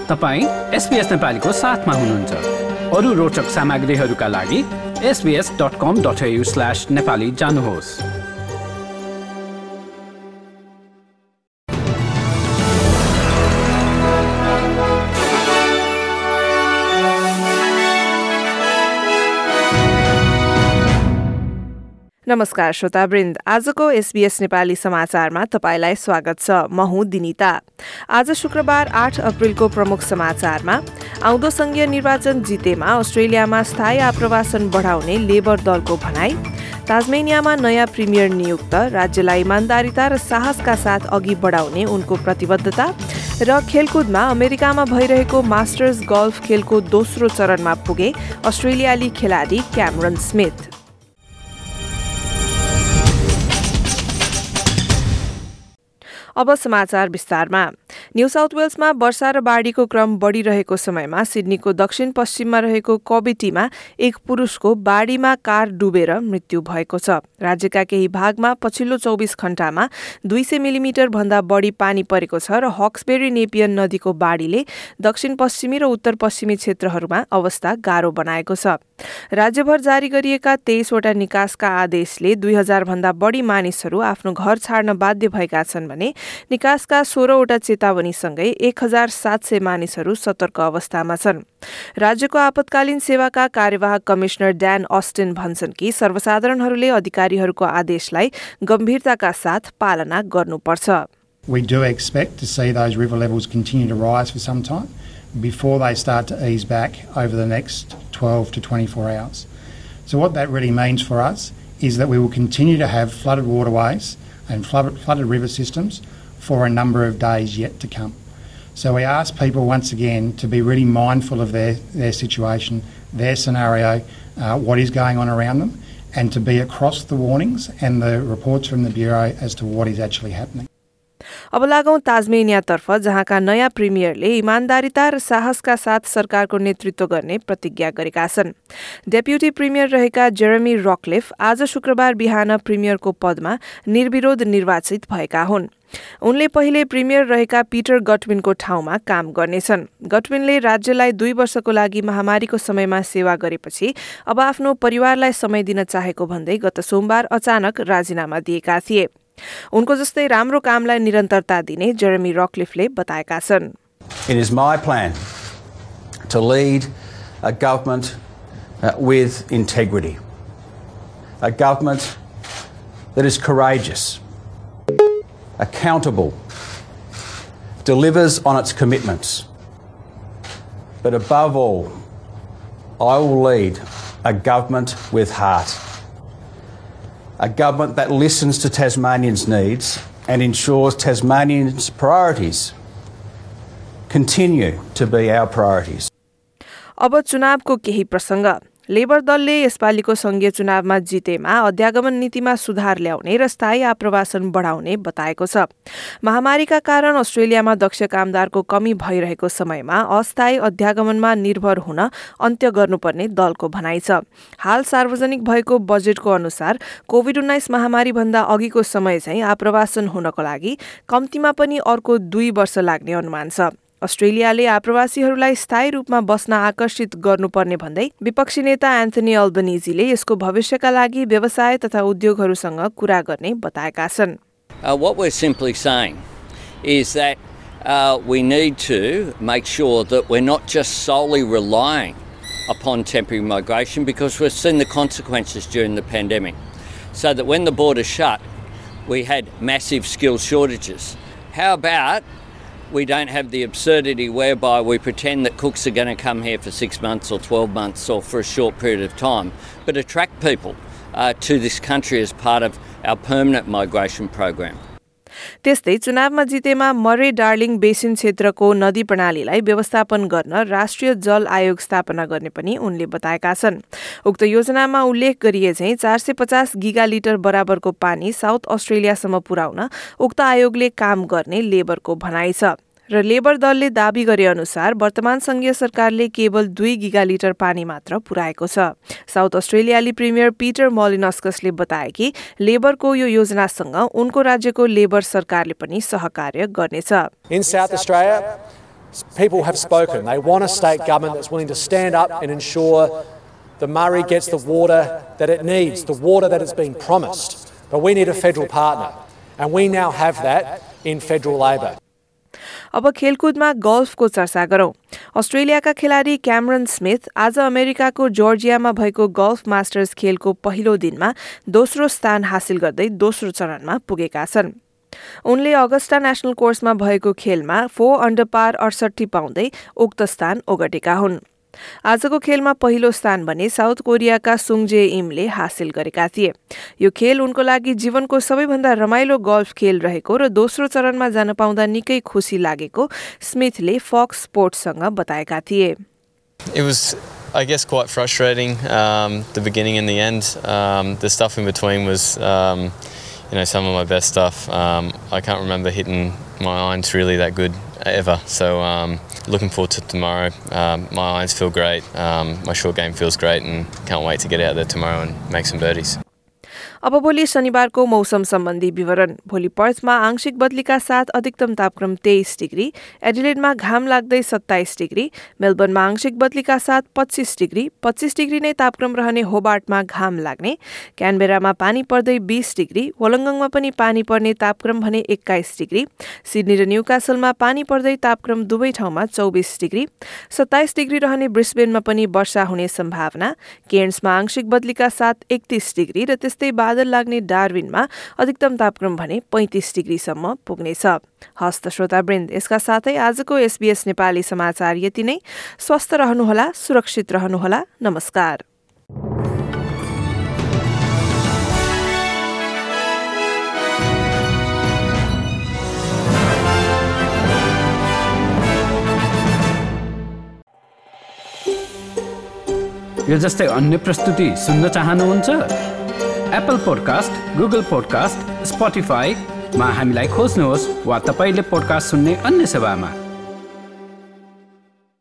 तपाईं SBS नेपालीको साथमा हुनुहुन्छ। अरू रोचक सामग्रीहरूका लागि sbs.com.au/nepali जानुहोस्। नमस्कार श्रोतावृन्द, आजको SBS नेपाली समाचारमा तपाईलाई स्वागत छ। म हुँ दिनिता। आज शुक्रबार 8 अप्रिलको प्रमुख समाचारमा आउँदो संघीय निर्वाचन जितेमा अस्ट्रेलियामा स्थायी आप्रवासन बढाउने लेबर दलको भनाई, ताजमेनियामा नयाँ प्रिमियर नियुक्त, राज्यलाई इमानदारिता र साहसका साथ अघि बढाउने उनको प्रतिबद्धता र खेलकुदमा अमेरिकामा भइरहेको मास्टर्स गल्फ खेलको दोस्रो चरणमा पुगे अस्ट्रेलियाली खेलाडी क्यामरन स्मिथ। अब समाचार विस्तारमा। न्यू साउथ वेल्समा वर्षा र बाढीको क्रम बढ़िरहेको समयमा सिडनीको दक्षिण पश्चिममा रहेको कबेटीमा एक पुरुषको बाढीमा कार डुबेर मृत्यु भएको छ। राज्यका केही भागमा पछिल्लो 24 घण्टामा 200 मिलिमिटर भन्दा बढ़ी पानी परेको छ र हक्सबेरी नेपियन नदीको बाढीले दक्षिण पश्चिमी र उत्तर पश्चिमी क्षेत्रहरूमा अवस्था गाह्रो बनाएको छ। राज्यभर जारी गरिएका 23 वटा निकासका आदेशले 2000 भन्दा बढ़ी मानिसहरू आफ्नो घर छाड्न बाध्य भएका छन् भने निकासका 16 वटा चेतावनीसँगै 1700 मानिसहरू सतर्क अवस्थामा छन्। राज्यको आपतकालीन सेवाका कार्यवाहक कमिश्नर ड्यान अस्टिन भन्छन् कि सर्वसाधारणहरूले अधिकारीहरूको आदेशलाई गम्भीरताका साथ पालना गर्नुपर्छ। We do expect to see those river levels continue to rise for some time before they start to ease back over the next 12 to 24 hours. So what that really means for us is that we will continue to have flooded waterways and flooded river systems for a number of days yet to come. So we ask people once again to be really mindful of their situation, their scenario, what is going on around them, and to be across the warnings and the reports from the Bureau as to what is actually happening. अब लागौं ताजमेनियातर्फ, जहाँका नयाँ प्रिमियरले इमानदारिता र साहसका साथ सरकारको नेतृत्व गर्ने प्रतिज्ञा गरेका छन्। डेप्युटी प्रिमियर रहेका जेरेमी रकलिफ आज शुक्रबार बिहान प्रिमियरको पदमा निर्विरोध निर्वाचित भएका हुन्। उनले पहिले प्रिमियर रहेका पीटर गटविनको ठाउँमा काम गर्नेछन्। गटविनले राज्यलाई 2 वर्षको लागि महामारीको समयमा सेवा गरेपछि अब आफ्नो परिवारलाई समय दिन चाहेको भन्दै गत सोमबार अचानक राजीनामा दिएका थिए। उनको जस्तै राम्रो कामलाई निरन्तरता दिने जेरेमी रकलिफले बताएका छन्। It is my plan to lead a government with integrity. A government that is courageous, accountable, delivers on its commitments. But above all, I will lead a government with heart. A government that listens to Tasmanians' needs and ensures Tasmanians' priorities continue to be our priorities. अब चुनावको केही प्रसंग। Labour दलले यसपालिको संघीय चुनावमा जितेमा अध्यागमन नीतिमा सुधार ल्याउने र स्थायी आप्रवासन बढाउने बताएको छ। महामारीका कारण अस्ट्रेलियामा दक्ष कामदारको कमी भइरहेको समयमा अस्थायी अध्यागमनमा निर्भर हुन अन्त्य गर्नुपर्ने दलको भनाइ छ। हाल सार्वजनिक भएको बजेटको अनुसार कोभिड-19 महामारी भन्दा अघिको समय चाहिँ आप्रवासन हुनको लागि कम्तीमा पनि अर्को 2 वर्ष लाग्ने अनुमान छ। अस्ट्रेलियाले आप्रवासीहरूलाई स्थायी रूपमा बस्न आकर्षित गर्नुपर्ने भन्दै विपक्षी नेता एन्थनी अल्बनीजीले यसको भविष्यका लागि व्यवसाय तथा उद्योगहरूसँग कुरा गर्ने बताएका छन्। What we're simply saying is that we need to make sure that we're not just solely relying upon temporary migration, because we've seen the consequences during the pandemic. So that when the borders shut, we had massive skills shortages. How about we don't have the absurdity whereby we pretend that cooks are going to come here for 6 months or 12 months or for a short period of time, but attract people to this country as part of our permanent migration program. त्यस्तै चुनावमा जितेमा मरे darling basin क्षेत्रको नदी प्रणालीलाई व्यवस्थापन गर्न राष्ट्रिय जल आयोग स्थापना गर्ने पनि उनले बताएका छन्। उक्त योजनामा उल्लेख गरिए चाहिँ 450 गिगालिटर बराबरको पानी साउथ अस्ट्रेलियासम्म पुर्याउन उक्त आयोगले काम गर्ने लेबरको भनाइ छ। र लेबर दलले दाबी गरे अनुसार वर्तमान संघीय सरकारले केवल 2 गिगालिटर पानी मात्र पुर्याएको छ। साउथ अस्ट्रेलियाली प्रिमियर पीटर मोलिनस्कसले बताए कि लेबरको यो योजनासँग उनको राज्यको लेबर सरकारले पनि सहकार्य गर्नेछ। In South Australia, People have spoken. They want a state government that's willing to stand up and ensure the Murray gets the water that it needs, the water that it's been promised. But we need a federal partner, and we now have that in federal Labor. अब खेलकुदमा गल्फको चर्चा गरौं। अस्ट्रेलियाका खेलाडी Cameron Smith आज अमेरिकाको जर्जियामा भएको golf masters खेलको पहिलो दिनमा दोस्रो स्थान हासिल गर्दै दोस्रो चरणमा पुगेका छन्। उनले अगस्टा नेशनल कोर्समा भएको खेलमा 4 अन्डर पार 68 पाउँदै उक्त स्थान ओगटेका हुन्। आजको खेलमा पहिलो स्थान भने साउथ कोरियाका सुङजे इमले हासिल गरेका थिए। यो खेल उनको लागि जीवनको सबैभन्दा रमाइलो गल्फ खेल रहेको र दोस्रो चरणमा जान पाउँदा निकै खुसी लागेको स्मिथले फक्स स्पोर्ट्ससँग बताएका थिए। It was, I guess, quite frustrating, the beginning and the end. The stuff in between was, some of my best stuff. I can't remember hitting my irons really that good ever. So looking forward to tomorrow. My irons feel great. My short game feels great, and can't wait to get out there tomorrow and make some birdies. अब भोलि शनिबारको मौसम सम्बन्धी विवरण। भोलि पर्थमा आंशिक बदलीका साथ अधिकतम तापक्रम 23 डिग्री, एडिलेडमा घाम लाग्दै 27 डिग्री, मेलबर्नमा आंशिक बदलीका साथ 25 डिग्री नै तापक्रम रहने होबार्टमा घाम लाग्ने, क्यानबेरामा पानी पर्दै 20 डिग्री, वोलङ्गङमा पनि पानी पर्ने तापक्रम भने 21 डिग्री, सिडनी र न्यूकासलमा पानी पर्दै तापक्रम दुवै ठाउँमा 24 डिग्री, 27 डिग्री रहने ब्रिस्बेनमा पनि वर्षा हुने सम्भावना, केयर्न्समा आंशिक बदलीका साथ 31 डिग्री र त्यस्तै बादल लाग्ने डार्विनमा अधिकतम तापक्रम भने 35 डिग्रीसम्म पुग्नेछ। हस्त श्रोतावृन्द, यसका साथै आजको SBS नेपाली समाचार यति नै। स्वस्थ रहनुहोला, सुरक्षित रहनुहोला। नमस्कार। यो जस्तै अन्य प्रस्तुति सुन्न चाहनुहुन्छ? एप्पल पोडकास्ट, गुगल पोडकास्ट, स्पोटिफाईमा हामीलाई खोज्नुहोस् वा तपाईले पोडकास्ट सुन्ने अन्य सेवामा।